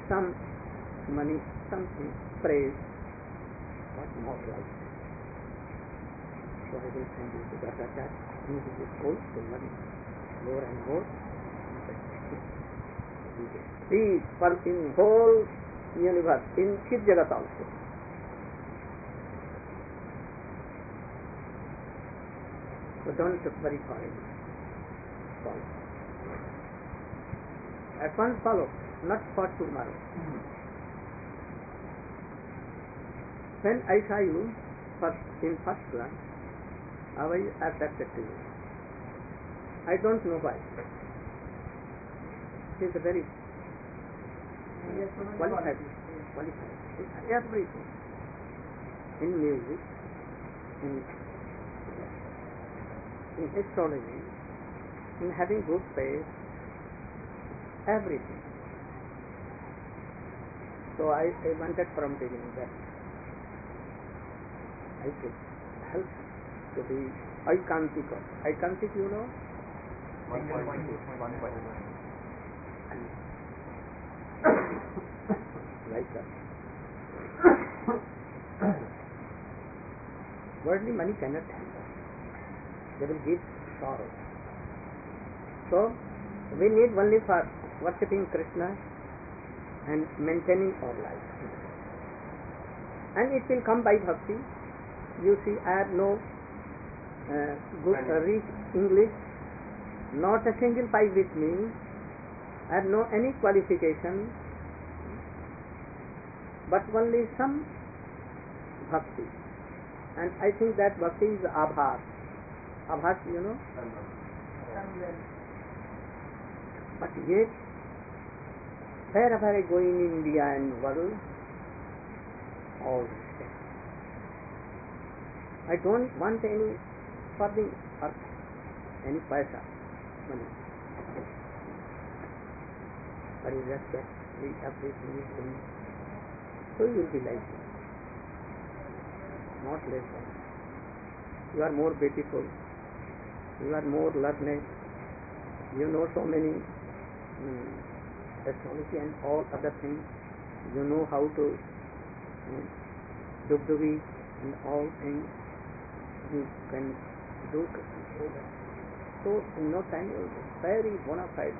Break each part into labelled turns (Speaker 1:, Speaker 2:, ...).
Speaker 1: some money, something, praise, what more like? So I will send you to that. Using this goal to learn more and more. See, for in whole universe, in Chit Jagat also. So don't worry for it. Follow. At once follow, not for tomorrow. When I saw you in first class, I was attracted to you. I don't know why. She is a very qualified. Everything. In music, in astrology, in having good faith, everything. So I wanted from beginning that I could help to be Aikantik. Aikantik, you know?
Speaker 2: 1.1.
Speaker 1: Like that. Worldly money cannot handle. They will give sorrow. So we need only for worshipping Krishna and maintaining our life. And it will come by bhakti. You see, I have no good rich English, not a single pipe with me. I have no any qualification, but only some bhakti. And I think that bhakti is abhas. Abhas, you know? But yet, wherever I go in India and world, all respect. I don't want any for the earth, any paisa, money. But you respect, we everything is doing. So you will be like that. Not less than. You are more beautiful. You are more learned. You know so many astrology and all other things. You know how to dubdubi and all things. You can do. So in no time you will be very bona fide.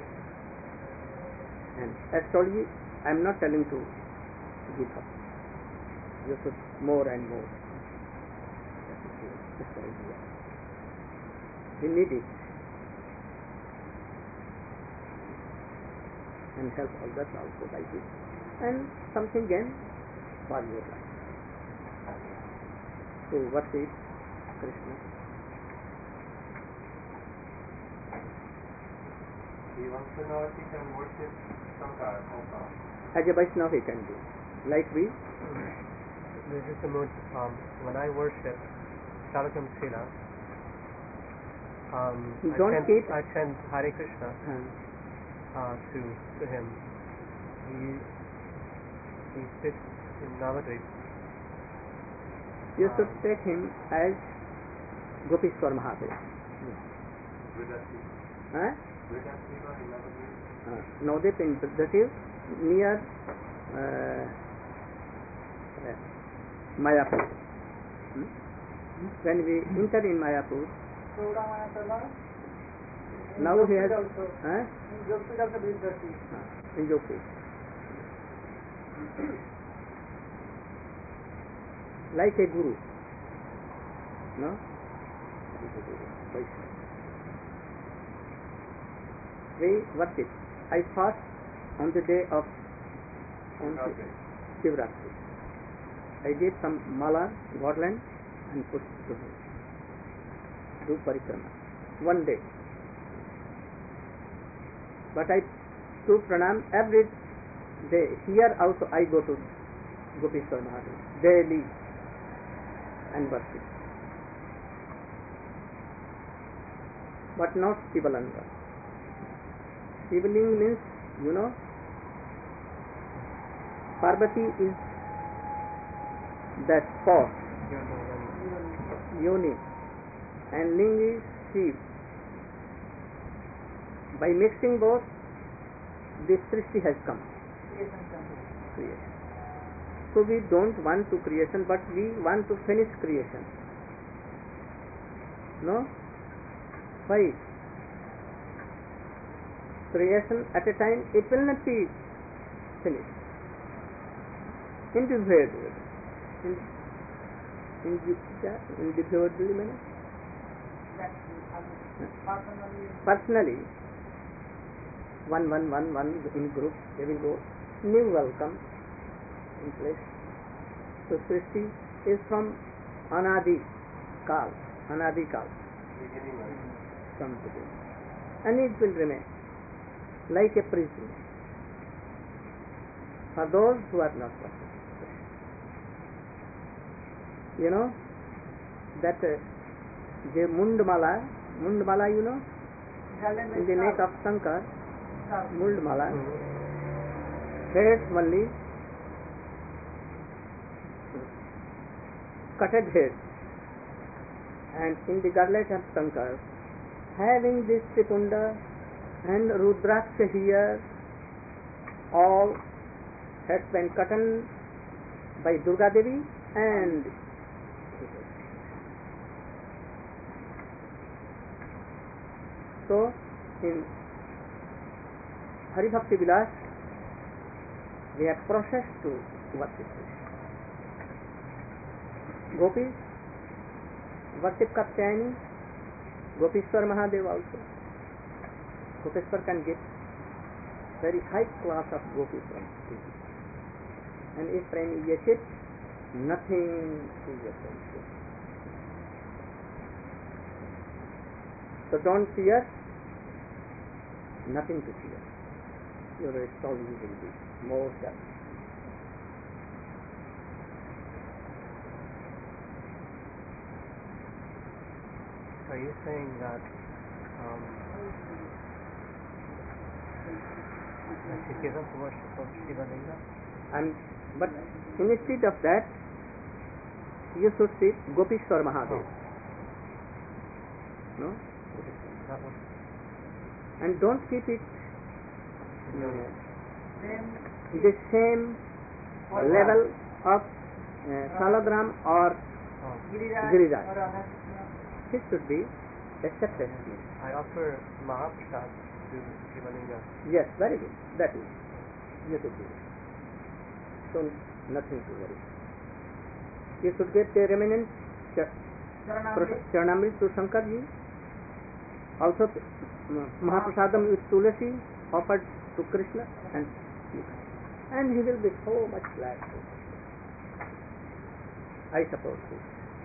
Speaker 1: And astrology, I am not telling to give up. You should more and more. We need it. And help others also by this. And something gain for your life. So what is Krishna?
Speaker 2: He wants to know if he can worship Shankar also.
Speaker 1: As a Vaishnava he can do. Like we.
Speaker 3: This is the mood. When I worship Shalakam Sila, I chant Hare Krishna to him. He sits in Navadvip.
Speaker 1: You should take him as Gopishwar Mahadev. Navadvip in Vrindavan, near Mayapur. When we enter in Mayapur, now he has in Jogpur. Like a guru, no? We worship. I fast on the day of Shivratri. I did some mala, garland, and put to him. Do parikrama. One day. But I do pranam every day. Here also I go to Gopishwar Mahadev daily and worship. But not Shivalanga. Shivaling means, you know, Parvati is that spot, Yoni, and Ling is Shiv. By mixing both, this Srishti has come. Creation. So we don't want to creation, but we want to finish creation. No? Why? Creation at a time, it will not be finished. Individually. Individually, personally, one in group, they will go, new welcome in place. So Srishti is from Anadi Kal, from beginning. And it will remain like a prison for those who are not perfect. You know that the Mundmala, you know, in the neck of Shankar, Mundmala, heads only, cutted head, and in the gurlet of Shankar, having this Tripunda and Rudraksha here, all has been cut by Durga Devi and so in Hari Bhakti Vilas we have process to worship this. Gopis worship Katyayani, Gopishwar Mahadev also. Gopishwar can get very high class of Gopis from him. And if Premi Yeshit, nothing to yourself. So don't fear, nothing to fear. Your soul will be more sharp.
Speaker 3: Are you saying that you give up worship of Shiva Linga?
Speaker 1: But instead of that, you should see Gopishwar Mahadev. No?
Speaker 3: That one.
Speaker 1: And don't keep it the same level of Saladram or Giriraj. This should be accepted.
Speaker 3: I offer Mahaprasad to Shiva Linga.
Speaker 1: Yes, very good. That is. You should do it. So nothing to worry. You should get the remnant Charanamrit to Shankarji. Also Mahaprasadam with Tulasi offered to Krishna, and he will be so much glad. I suppose so.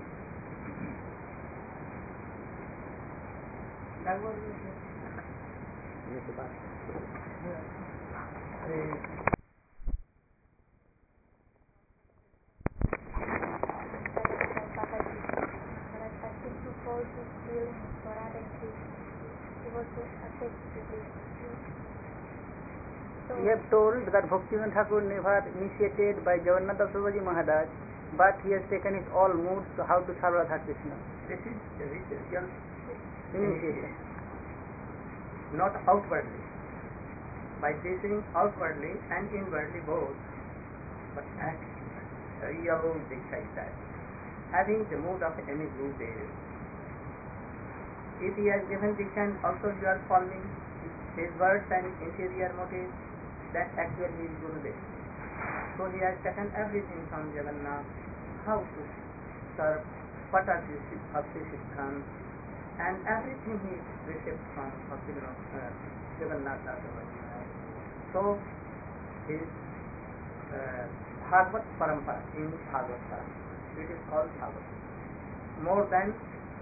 Speaker 4: We have told that Bhaktivinoda Thakur never initiated by Jagannath Prabhuji Maharaj, but he has taken his all moods to how to serve Radha Krishna.
Speaker 1: This is a real
Speaker 4: Initiation.
Speaker 1: not outwardly. By teaching outwardly and inwardly both, but actually, real Diksha is that. Having the mood of any Gurudev. If he has given Diksha and also you are following his words and interior motives, that actually is Gurudev. So he has taken everything from Jagannath, how to serve, what are the Bhakti Siddhants, and everything he received from Jagannath Prabhuji. So his Bhagavad Parampara, in Bhagavad Parampara, it is called Bhagavad. More than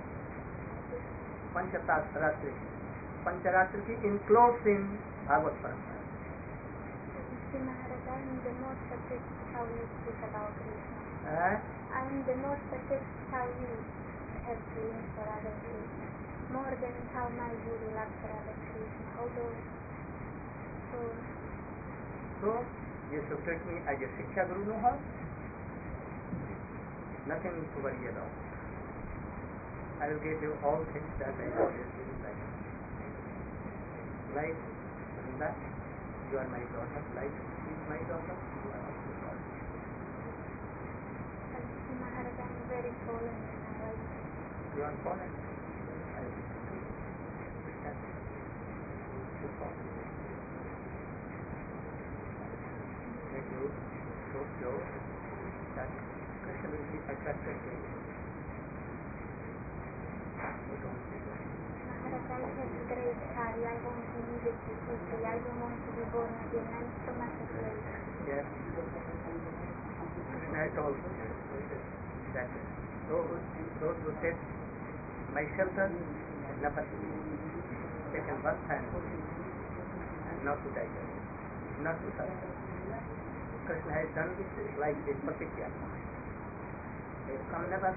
Speaker 1: Pancharatri. Pancharatri includes in Bhagavad Parampara.
Speaker 5: Sri Maharaj, I am the most affected how you speak about Krishna. I am the most affected how you have feelings for other Krishna. More than how my Guru loves for other Krishna. Although,
Speaker 1: so you should treat me as a Shiksha Guru no how? Nothing to worry about. I will give you all things that I have received like Vrinda, you are my daughter, like my daughter, you are also called.
Speaker 5: Maharaj, I'm very fallen in my life.
Speaker 1: You are fallen. I will stand. You fall. When you so pure that Krishna will be attracted to you. You don't see that.
Speaker 5: Maharaj, I have great hurry. I want immediately quickly. I don't want to be born again. I'm so much afraid.
Speaker 1: Yes. Krishna told that those who said, my shelter is never taken one time and not to die, not to suffer. Krishna has done this like this Patikya. They come never.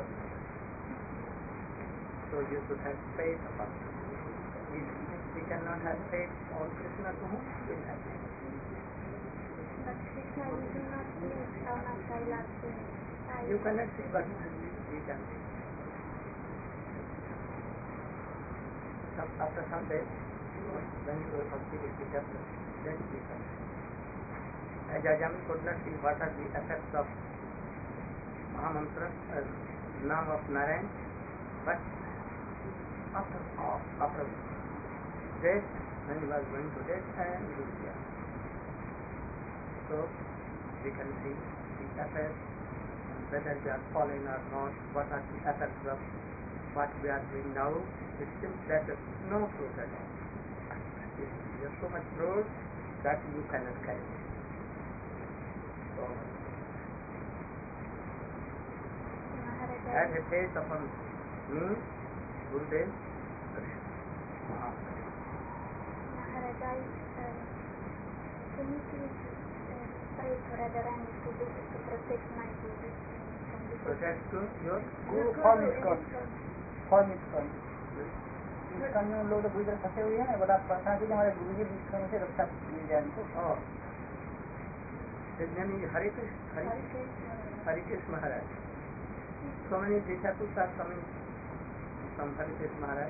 Speaker 1: So you should have faith upon it. We cannot have faith on Krishna, to whom we will have faith.
Speaker 5: But Krishna, you do not think how much I love him.
Speaker 1: You cannot see, but we can see. After some days, when you are completed the chapter, then we can see. As Ajami could not see what are the effects of Mahamantra, name of Narayan, but after death, when he was going to death, and he was here. So we can see the effects, whether we are falling or not, what are the effects of what we are doing now. It seems that there is no fruit at all. There is so much fruit that you cannot carry. So as a taste upon me, Gurudev,
Speaker 5: Maharaj, can you please pray for Radharani to protect my Guru?
Speaker 1: Protect to your
Speaker 4: Guru form ISKCON. Form ISKCON. ISKCON में लोग तो बुरी तरह फंसे हुए हैं, बड़ा प्रार्थना की हमारे गुरु जी ISKCON से रक्षा मिल जाए हमको.
Speaker 1: Oh, his name is Hare Krishna Maharaj. So many disciples are coming from Hare Krishna Maharaj.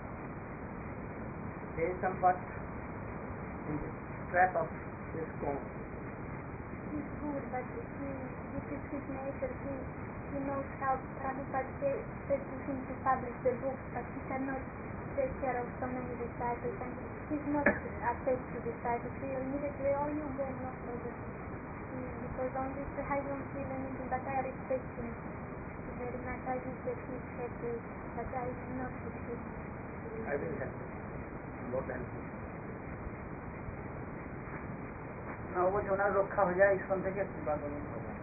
Speaker 1: They are somewhat in the trap of this comb.
Speaker 5: He's good, but this is his nature. He knows how Prabhupada said to him to publish the books, but he cannot take care of so many disciples, and he's not attached to disciples. He immediately, oh, you go, no problem. Because on this I don't feel anything, but I respect him very much. I wish that he's happy, but I am not with him.
Speaker 1: I will help you more than him.
Speaker 4: ना वो जो ना रखा हो जाए ISKCON से क्या बात होगी?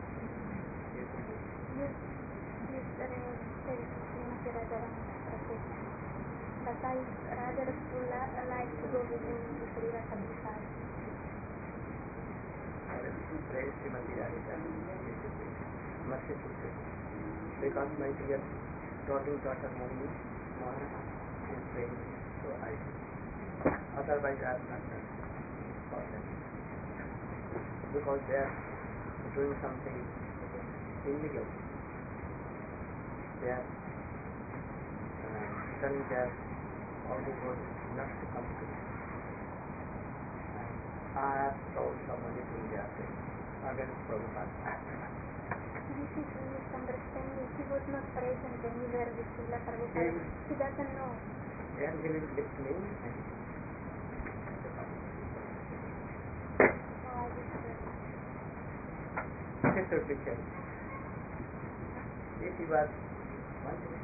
Speaker 5: But I rather would like to go with you to Sri Radha.
Speaker 1: Pray Srimati Radhika. Merciful to you. Because my dear darling daughter Mohini Mohan is praying, so I do. Otherwise I have not done for them. Because they are doing something illegal. They are telling their all the good not to come to me. I have told somebody to they are saying against Prabhupada.
Speaker 5: This is a misunderstanding. He was not present anywhere with Srila Prabhupada. He doesn't know.
Speaker 1: Then he will lift me and this should be changed. If he was one thing,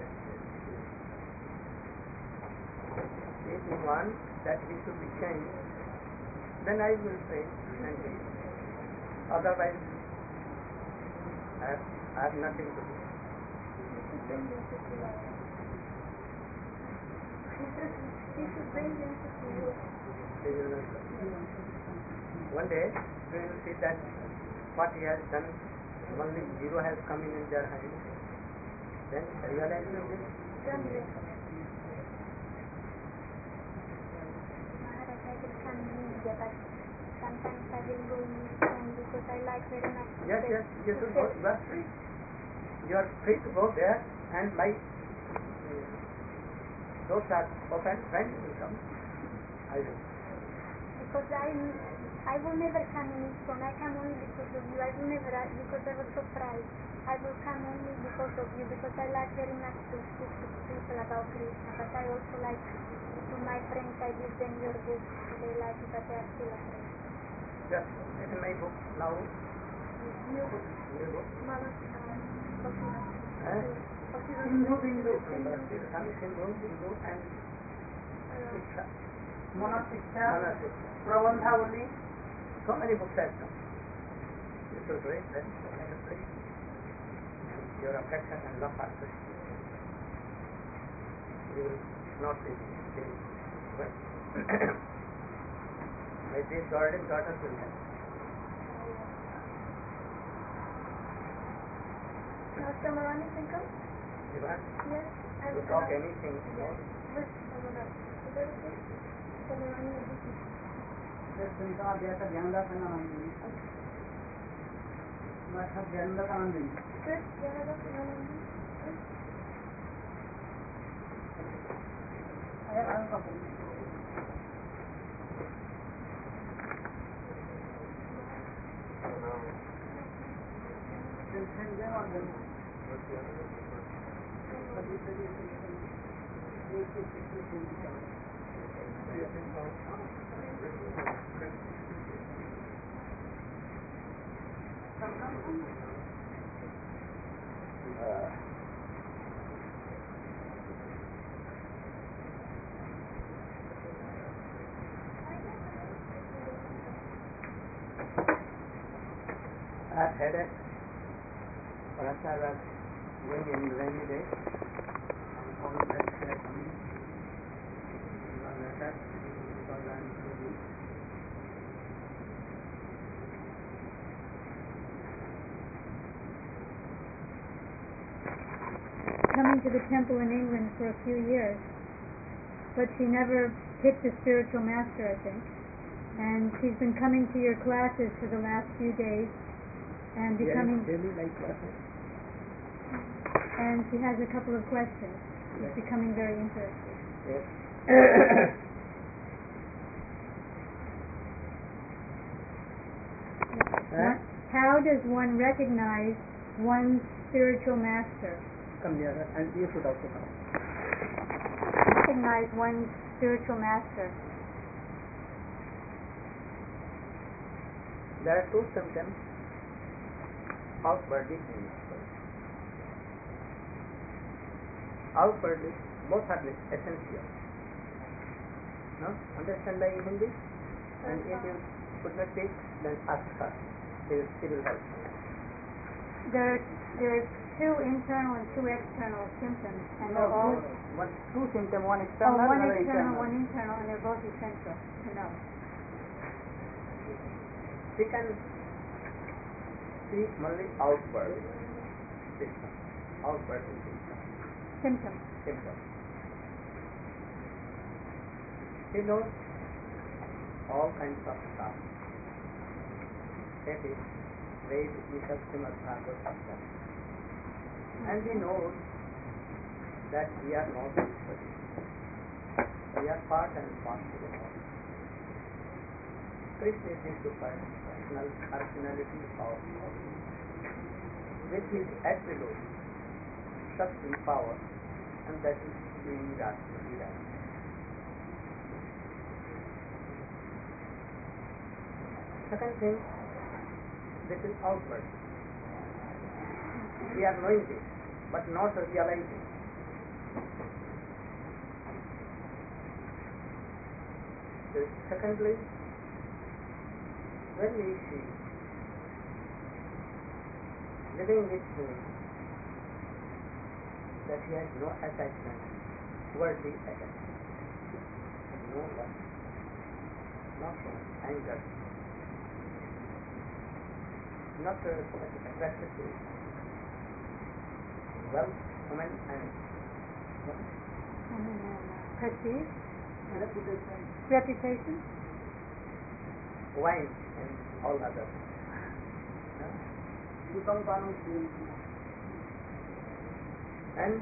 Speaker 1: if he wants that he should be changed, then I will pray and he. Otherwise, I have nothing to do.
Speaker 5: He should bring him to see you.
Speaker 1: They will not come. One day, we will see that what he has done, only zero has come in their hands. Then realize this.
Speaker 5: Maharaj, I will come in India, but sometimes I will go in ISKCON because I like very much.
Speaker 1: Yes, you should go. You are free. You are free to go there, and my doors are open. When you will come, I will.
Speaker 5: because I will never come in ISKCON. I come only because of you. I will never, because I was surprised. I will come only because of you, because I like very much to speak to people about Krishna, but I also like to my friends, I give them your book. They like it, but they are still afraid.
Speaker 1: Yes, in my book now.
Speaker 5: New book. Mama,
Speaker 1: Hindu, and Shiksha.
Speaker 4: Manasiksha,
Speaker 1: Manasiksha.
Speaker 4: Prabandhavali.
Speaker 1: So many books have come. You should read them and appreciate your affection and love for Krishna. You will not be well. May these guardian daughters will help.
Speaker 5: Samarani can come?
Speaker 1: You want
Speaker 5: Yes. I
Speaker 1: to
Speaker 5: will
Speaker 1: talk
Speaker 5: come.
Speaker 1: anything more?
Speaker 5: With Samarani. Is that okay? Samarani will be
Speaker 4: Ka jैसा Gyandas है ना मैं सब ज्ञानदास आनंद नहीं
Speaker 5: Chris, Canada, Samarani.
Speaker 1: I had a Racha was going in rainy day and all that coming. One letter was on the
Speaker 6: coming to the temple in England for a few years, but she never picked a spiritual master, I think. And she's been coming to your classes for the last few days and becoming.
Speaker 1: Daily like classes.
Speaker 6: And she has a couple of questions. She's becoming very interested.
Speaker 1: Yes.
Speaker 6: How does one recognize one's spiritual master?
Speaker 1: Come here, and you should also come.
Speaker 6: Recognize one's spiritual master.
Speaker 1: There are two symptoms outwardly and inwardly. Outwardly, both are essential. No? Understand by Hindi? And if you could not speak, then ask her. She will help.
Speaker 6: There are two internal and two external symptoms, and they're all
Speaker 4: two symptoms, one external,
Speaker 6: one
Speaker 4: another
Speaker 6: external, one internal, and they're both essential to know.
Speaker 1: She can see only outward system, outward
Speaker 6: Symptom.
Speaker 1: symptom. She knows all kinds of stuff. That is Ved, Ishak, Srimad Bhagavatam. And we know that we are not equal. We are part and parcel of all. Krishna is the supreme personality of all. With his attribute, Shakti, power, and that is being Rashtra. Second thing, this is outward. We are knowing this, but not realizing. Secondly, when we see living with him, that he has no attachment, worldly attachment, no love, not anger, not attracted to wealth, women, and
Speaker 6: Prestige? Reputation?
Speaker 1: wine, and all others. And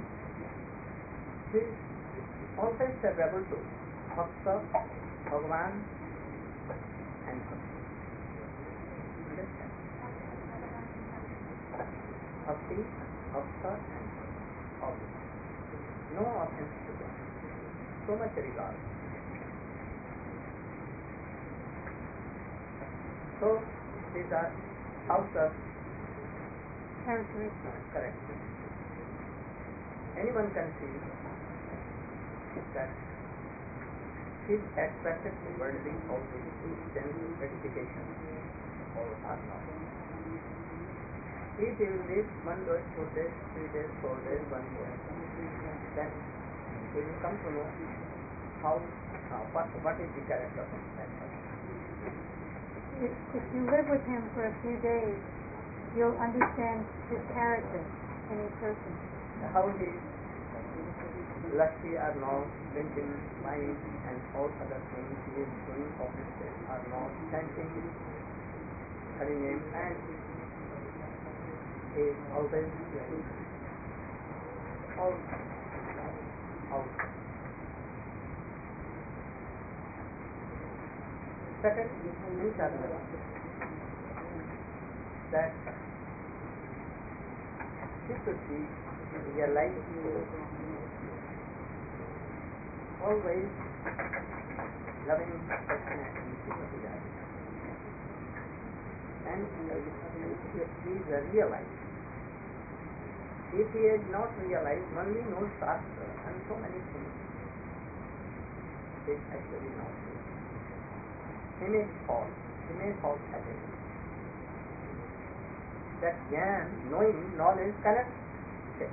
Speaker 1: she is always available to Bhakta, Bhagavan, and Bhakti. Understand? Bhakti, Bhakta and Bhakti. No offense to them. So much regard. So these are outer
Speaker 6: characteristics.
Speaker 1: Correct. Anyone can see that is attracted to worldly houses to sense gratification or are not. If he will live 1 day, 2 days, 3 days, 4 days, 1 year, then he will come to know what is the character of that person.
Speaker 6: If you live with him for a few days, you'll understand his character in a person.
Speaker 1: How he lusty or not, drinking wine and all other things he is doing offices or not, chanting Hari name, and he is always all out. Second, that he should be realized always loving Krishna and Krishna. And he is realized. If he is not realized, only knows Shastra and so many things, it is actually not true. He may fall happily. That jnana, knowing, knowledge cannot change.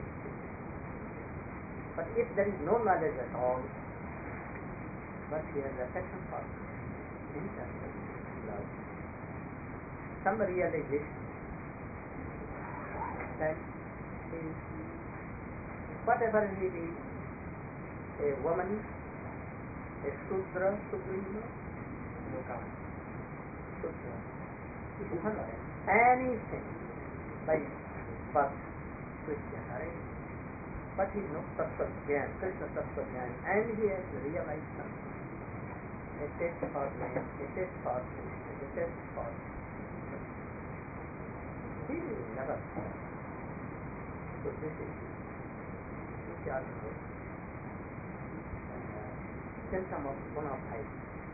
Speaker 1: But if there is no knowledge at all, but he has affection for interest, love, some realization that he, whatever he be, a woman, a Shudra, anything by birth, Christian, right? But he knows Tattva-jnana, Krishna Tattva-jnana, and he has realized something. A taste for man, a taste for Krishna, a taste for he will never fall. So this is symptom of bona fide.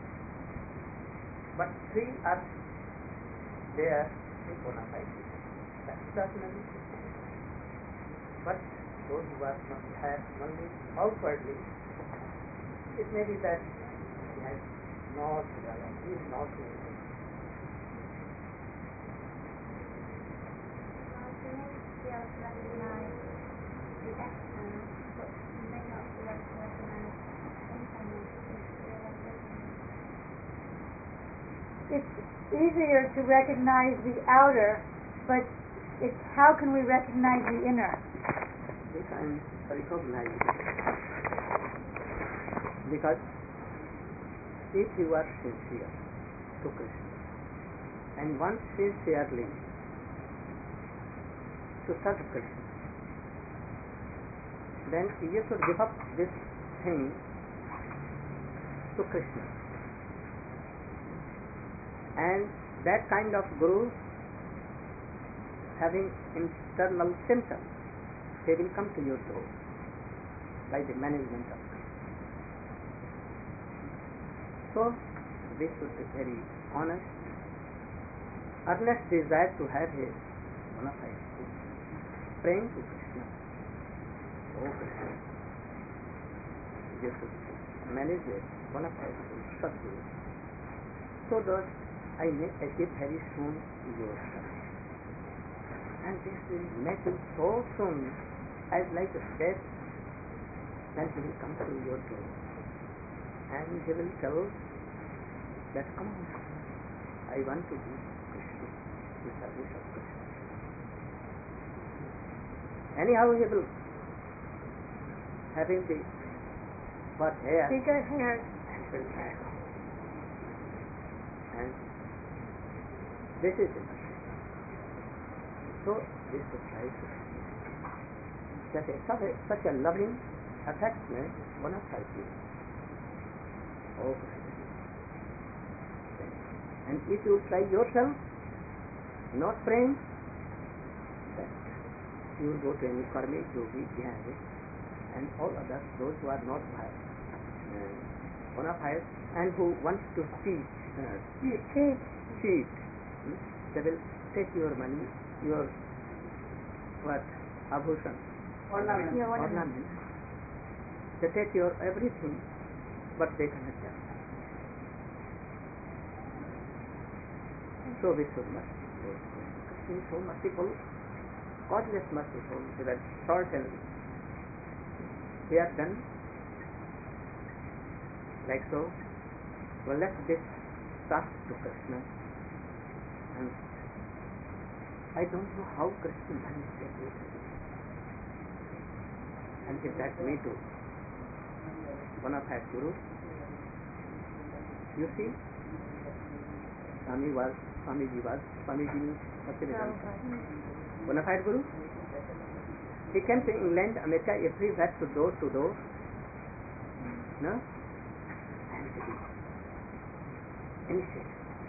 Speaker 1: But 3 are there in bona fide. That doesn't exist. But those who are have only outwardly, it may be that he has not realized, he is not realized.
Speaker 5: He may be able to recognize the action, but he may not be able to recognize internally his realization.
Speaker 6: It's easier to recognize the outer, but it's how can we recognize the inner?
Speaker 1: We can recognize it. Because if you are sincere to Krishna and want sincerely to serve Krishna, then you should give up this thing to Krishna. And that kind of guru having internal symptoms, they will come to your door by the management of Krishna. So we should be very honest, earnest desire to have a bona fide guru, praying to Krishna. Oh Krishna, you should manage a bona fide guru, Sadguru, so that I may achieve very soon your service. And this will make him so soon as like a death, then he will come to your door and he will tell that, come on, I want to be Krishna, the service of Krishna. Anyhow he will having the what hair
Speaker 6: Bigger hair.
Speaker 1: and will back. And this is it. So this is right. That is such a loving, affectionate, bona fide. Oh, And if you try yourself, not praying, then you will go to any karmic yogi behind it, and all others, those who are not bona fide and who want to cheat, they will take your money, your abhushan, ornament. They take your everything, but they cannot help. So we should merciful. Krishna is so merciful, causeless merciful, so that short and we are done. Like so, we left this task to Krishna, and I don't know how Krishna managed to do it, and he led me to one of his gurus. You see, Swamiji means Bhaktivedanta, bona fide guru. He came to England, America, everywhere to door, no? And he initiated.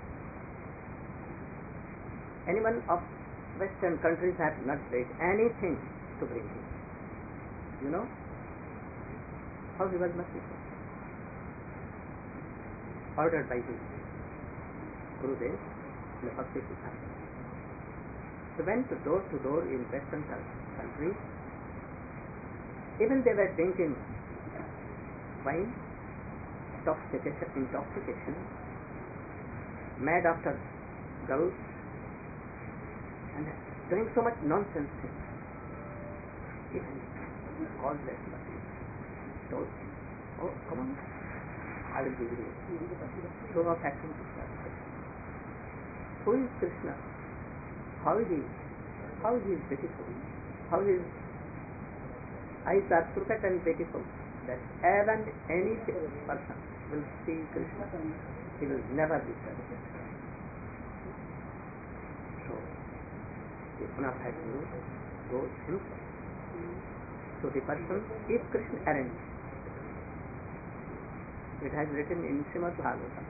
Speaker 1: Anyone of Western countries have not paid anything to bring him. You know how he was merciful. Ordered by his Gurudev, the Bhakti Siddhanta. He went to door in Western countries. Even they were drinking wine, intoxication, mad after girls, and doing so much nonsense things. Even all that told, oh, come on, I will give you show of acting to Krishna. Who is Krishna? How is he beautiful? How his eyes are crooked and beautiful, that even any person will see Krishna, he will never be satisfied. So, the bona fide guru goes himself to the person, if Krishna arranges. It has written in Srimad Bhagavatam.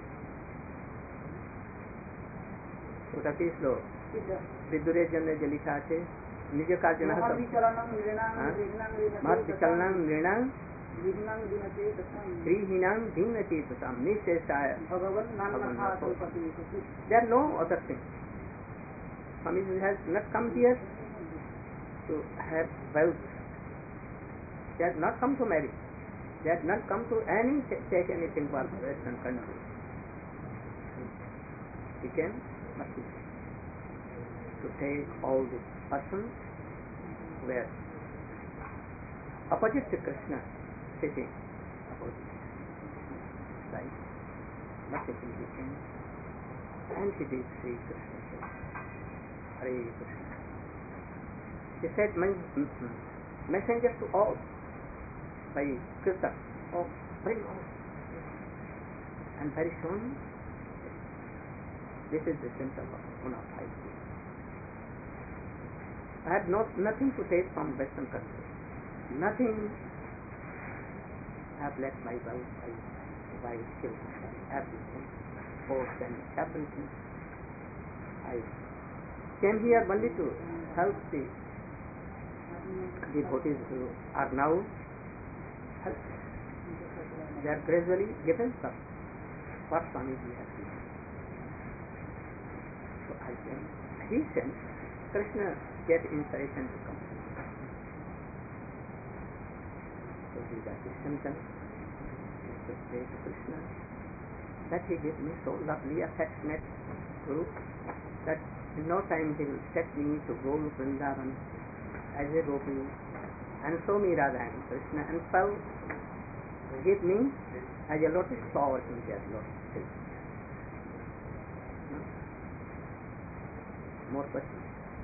Speaker 1: ওটা কি শ্লোক বিদুরের জন্য যে লেখা আছে নিজ কার্য না মহৎবিচলনাং নৃণাং শ্রীহীনাং দীনচেতসাম নিঃশেষায় ভগবান. There are no other thing. Swamiji has not come here to have wealth. They have not come to marry. They have not come to take anything for Western country. He came to take all the persons were opposite to Krishna, sitting opposite side. Mercifully he came, and he did see Krishna say, Hare Krishna. He said, messenger to all, by Kirtan, oh, bring all. And very soon, this is the symptom of bona fide. I have nothing to take from Western countries. Nothing. I have left my wife, children, everything, post and everything. I came here only to help the devotees who are now helped. They are gradually given some what Swamiji has given. So I came. He sent Krishna get inspiration to come. So he got the symptom. To pray to Krishna. That he gave me so lovely, affectionate group that in no time he will set me to go to Vrindavan as a gopi and show me Radha and Krishna and shall give me as a lotus flower in their lotus feet. More questions?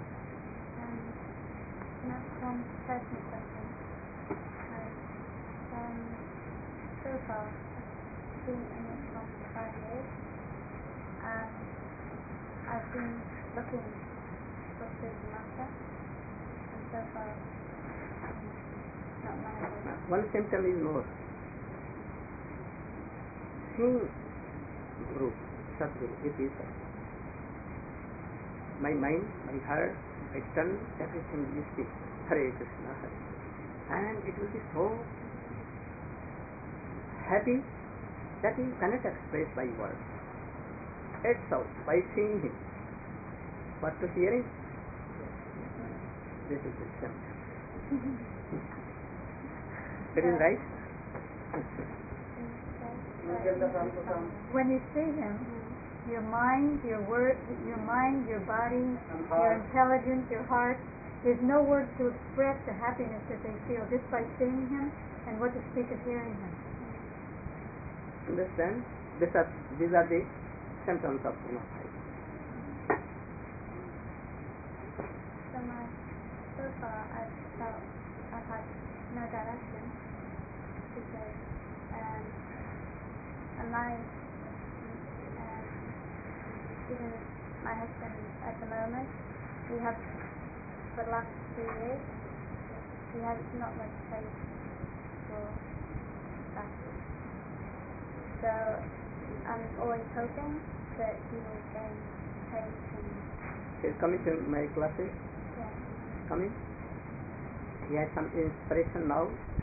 Speaker 5: Not one personal question. So far, I've been in Islam for 5 years, and I've been looking for spiritual master, and so far, not managing.
Speaker 1: One symptom is more. Seeing group, Sadguru, it is my mind, my heart, my tongue, everything will speak Hare Krishna, Hare, and it will be so happy that you cannot express by words. It's so by seeing him, but to hearing, this is the same. It is right.
Speaker 6: When you see him, your mind, your body, your intelligence, your heart, there's no words to express the happiness that they feel just by seeing him, and what to speak of hearing him.
Speaker 1: Understand? These are the symptoms of life.
Speaker 5: So far I've felt I've had no direction, because even my husband at the moment, we have for the last 2 years, he has not much faith for that. So I'm always hoping that he will gain faith and
Speaker 1: He's coming to my classes.
Speaker 5: yeah.
Speaker 1: Coming. He has some inspiration now.